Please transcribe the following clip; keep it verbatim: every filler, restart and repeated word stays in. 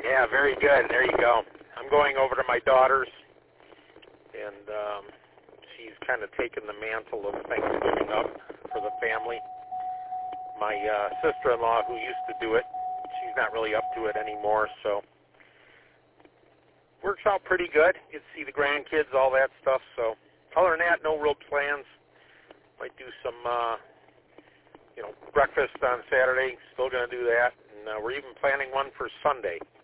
Yeah, very good. There you go. I'm going over to my daughter's, and um, she's kind of taken the mantle of Thanksgiving up for the family. My uh, sister-in-law, who used to do it, she's not really up to it anymore, so works out pretty good. You see the grandkids, all that stuff. So other than that, no real plans. Might do some, uh, you know, breakfast on Saturday. Still going to do that. And uh, we're even planning one for Sunday.